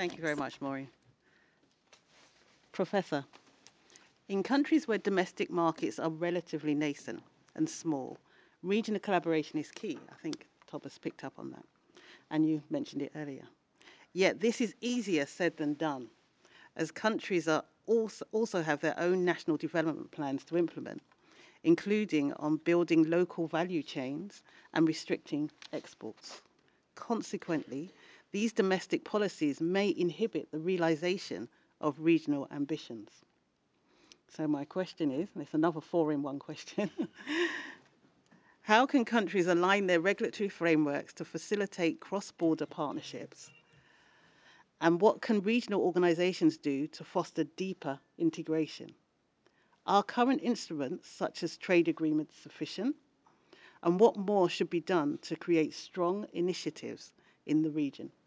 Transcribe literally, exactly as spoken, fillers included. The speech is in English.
Thank you very Thanks. much, Maureen. Professor, in countries where domestic markets are relatively nascent and small, regional collaboration is key. I think Thomas picked up on that, and you mentioned it earlier. Yet this is easier said than done, as countries are also, also have their own national development plans to implement, including on building local value chains and restricting exports. Consequently, these domestic policies may inhibit the realization of regional ambitions. So my question is, and it's another four in one question, how can countries align their regulatory frameworks to facilitate cross-border partnerships? And what can regional organizations do to foster deeper integration? Are current instruments, such as trade agreements, sufficient? And what more should be done to create strong initiatives in the region?